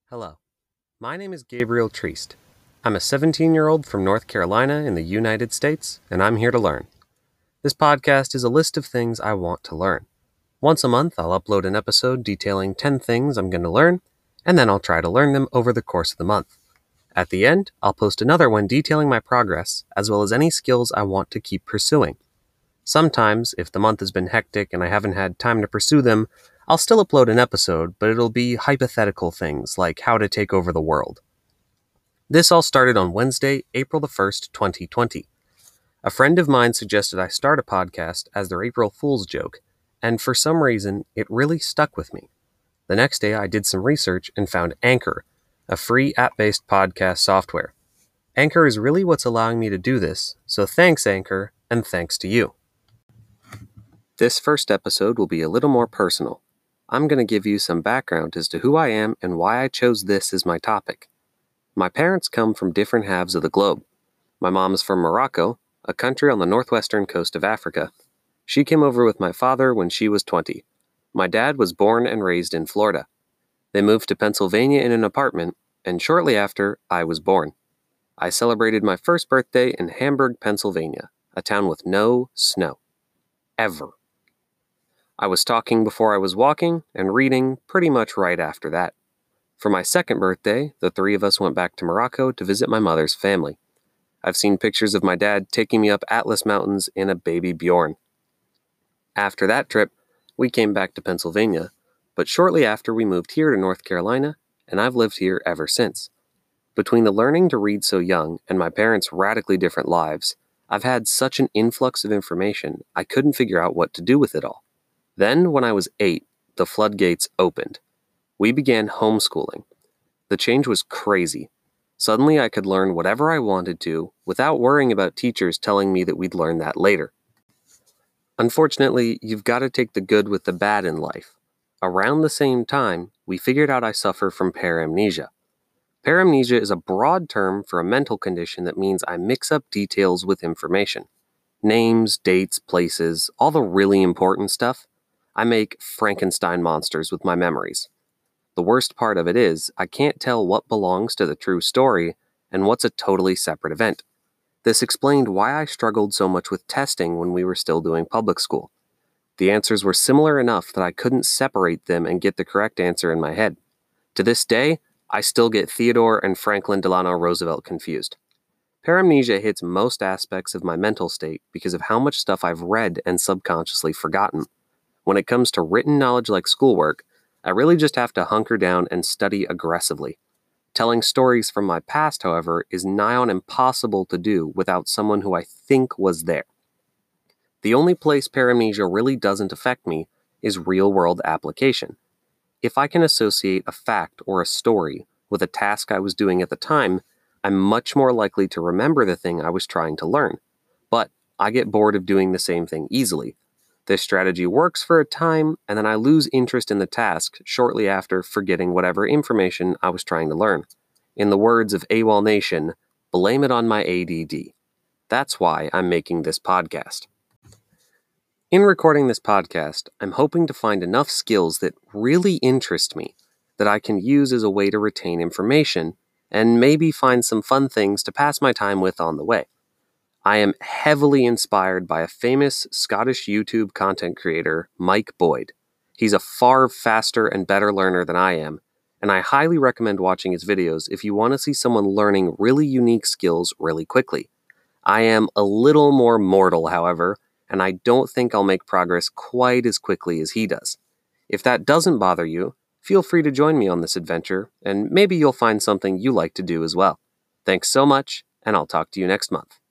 Hello, my name is Gabriel Triest. I'm a 17-year-old from North Carolina in the United States, and I'm here to learn. This podcast is a list of things I want to learn. Once a month, I'll upload an episode detailing 10 things I'm going to learn, and then I'll try to learn them over the course of the month. At the end, I'll post another one detailing my progress, as well as any skills I want to keep pursuing. Sometimes, if the month has been hectic and I haven't had time to pursue them, I'll still upload an episode, but it'll be hypothetical things like how to take over the world. This all started on Wednesday, April the 1st, 2020. A friend of mine suggested I start a podcast as their April Fool's joke, and for some reason, it really stuck with me. The next day, I did some research and found Anchor, a free app-based podcast software. Anchor is really what's allowing me to do this, so thanks, Anchor, and thanks to you. This first episode will be a little more personal. I'm going to give you some background as to who I am and why I chose this as my topic. My parents come from different halves of the globe. My mom is from Morocco, a country on the northwestern coast of Africa. She came over with my father when she was 20. My dad was born and raised in Florida. They moved to Pennsylvania in an apartment, and shortly after, I was born. I celebrated my first birthday in Hamburg, Pennsylvania, a town with no snow. Ever. I was talking before I was walking, and reading pretty much right after that. For my second birthday, the three of us went back to Morocco to visit my mother's family. I've seen pictures of my dad taking me up Atlas Mountains in a baby Bjorn. After that trip, we came back to Pennsylvania, but shortly after we moved here to North Carolina, and I've lived here ever since. Between the learning to read so young and my parents' radically different lives, I've had such an influx of information, I couldn't figure out what to do with it all. Then, when I was 8, the floodgates opened. We began homeschooling. The change was crazy. Suddenly, I could learn whatever I wanted to without worrying about teachers telling me that we'd learn that later. Unfortunately, you've got to take the good with the bad in life. Around the same time, we figured out I suffer from paramnesia. Paramnesia is a broad term for a mental condition that means I mix up details with information. Names, dates, places, all the really important stuff. I make Frankenstein monsters with my memories. The worst part of it is, I can't tell what belongs to the true story and what's a totally separate event. This explained why I struggled so much with testing when we were still doing public school. The answers were similar enough that I couldn't separate them and get the correct answer in my head. To this day, I still get Theodore and Franklin Delano Roosevelt confused. Paramnesia hits most aspects of my mental state because of how much stuff I've read and subconsciously forgotten. When it comes to written knowledge like schoolwork, I really just have to hunker down and study aggressively. Telling stories from my past, however, is nigh on impossible to do without someone who I think was there. The only place paramnesia really doesn't affect me is real-world application. If I can associate a fact or a story with a task I was doing at the time, I'm much more likely to remember the thing I was trying to learn. But I get bored of doing the same thing easily. This strategy works for a time, and then I lose interest in the task shortly after forgetting whatever information I was trying to learn. In the words of AWOL Nation, blame it on my ADD. That's why I'm making this podcast. In recording this podcast, I'm hoping to find enough skills that really interest me, that I can use as a way to retain information, and maybe find some fun things to pass my time with on the way. I am heavily inspired by a famous Scottish YouTube content creator, Mike Boyd. He's a far faster and better learner than I am, and I highly recommend watching his videos if you want to see someone learning really unique skills really quickly. I am a little more mortal, however, and I don't think I'll make progress quite as quickly as he does. If that doesn't bother you, feel free to join me on this adventure, and maybe you'll find something you like to do as well. Thanks so much, and I'll talk to you next month.